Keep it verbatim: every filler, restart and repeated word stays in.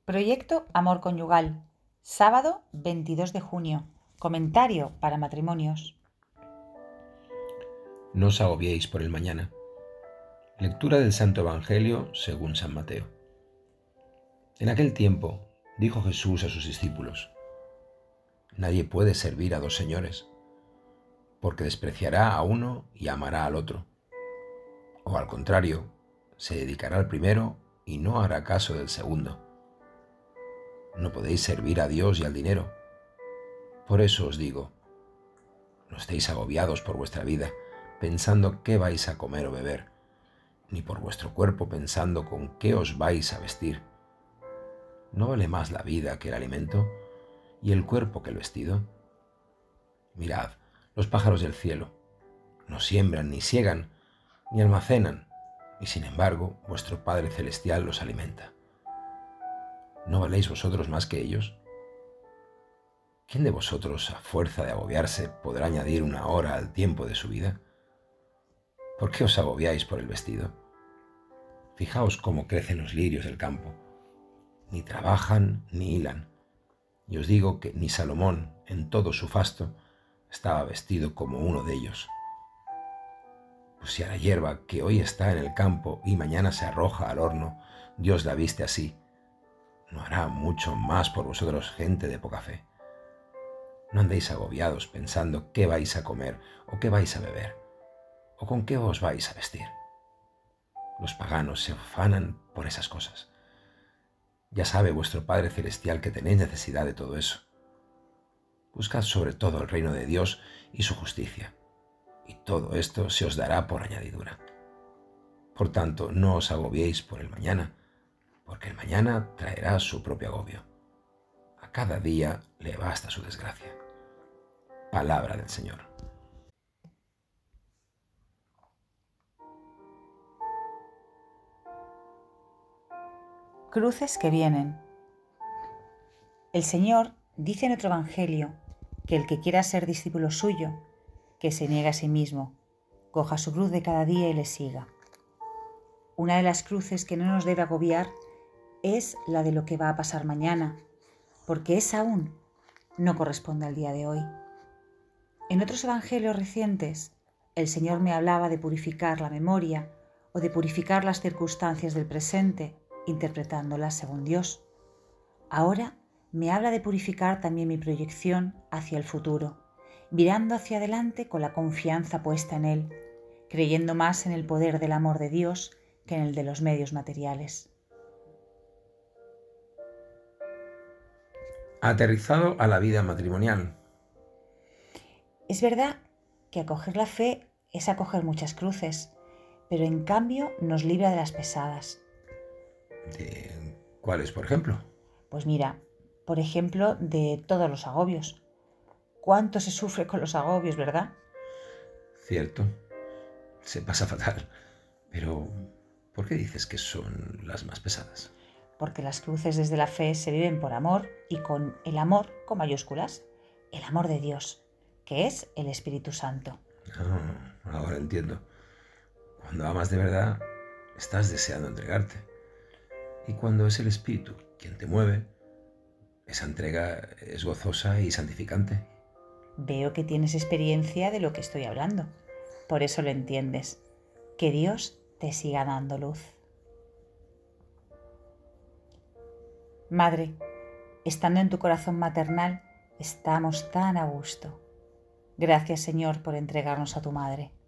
Proyecto Amor Conyugal, sábado veintidós de junio. Comentario para matrimonios. No os agobiéis por el mañana. Lectura del Santo Evangelio según San Mateo. En aquel tiempo dijo Jesús a sus discípulos: Nadie puede servir a dos señores, porque despreciará a uno y amará al otro. O al contrario, se dedicará al primero y no hará caso del segundo. No podéis servir a Dios y al dinero. Por eso os digo, no estéis agobiados por vuestra vida, pensando qué vais a comer o beber, ni por vuestro cuerpo pensando con qué os vais a vestir. ¿No vale más la vida que el alimento y el cuerpo que el vestido? Mirad, los pájaros del cielo no siembran, ni siegan, ni almacenan, y sin embargo vuestro Padre Celestial los alimenta. ¿No valéis vosotros más que ellos? ¿Quién de vosotros, a fuerza de agobiarse, podrá añadir una hora al tiempo de su vida? ¿Por qué os agobiáis por el vestido? Fijaos cómo crecen los lirios del campo. Ni trabajan ni hilan. Y os digo que ni Salomón, en todo su fasto, estaba vestido como uno de ellos. Pues si a la hierba que hoy está en el campo y mañana se arroja al horno, Dios la viste así, ¿no hará mucho más por vosotros, gente de poca fe? No andéis agobiados pensando qué vais a comer o qué vais a beber, o con qué os vais a vestir. Los paganos se afanan por esas cosas. Ya sabe vuestro Padre Celestial que tenéis necesidad de todo eso. Buscad sobre todo el reino de Dios y su justicia, y todo esto se os dará por añadidura. Por tanto, no os agobiéis por el mañana, porque el mañana traerá su propio agobio. A cada día le basta su desgracia. Palabra del Señor. Cruces que vienen. El Señor dice en otro evangelio que el que quiera ser discípulo suyo, que se niegue a sí mismo, coja su cruz de cada día y le siga. Una de las cruces que no nos debe agobiar es la de lo que va a pasar mañana, porque esa aún no corresponde al día de hoy. En otros evangelios recientes, el Señor me hablaba de purificar la memoria o de purificar las circunstancias del presente, interpretándolas según Dios. Ahora me habla de purificar también mi proyección hacia el futuro, mirando hacia adelante con la confianza puesta en Él, creyendo más en el poder del amor de Dios que en el de los medios materiales. Aterrizado a la vida matrimonial. Es verdad que acoger la fe es acoger muchas cruces, pero en cambio nos libra de las pesadas. ¿De cuáles, por ejemplo? Pues mira, por ejemplo, de todos los agobios. ¿Cuánto se sufre con los agobios, verdad? Cierto, se pasa fatal. Pero, ¿por qué dices que son las más pesadas? Porque las cruces desde la fe se viven por amor y con el amor con mayúsculas, el amor de Dios, que es el Espíritu Santo. Ah, ahora entiendo. Cuando amas de verdad, estás deseando entregarte. Y cuando es el Espíritu quien te mueve, esa entrega es gozosa y santificante. Veo que tienes experiencia de lo que estoy hablando. Por eso lo entiendes. Que Dios te siga dando luz. Madre, estando en tu corazón maternal, estamos tan a gusto. Gracias, Señor, por entregarnos a tu Madre.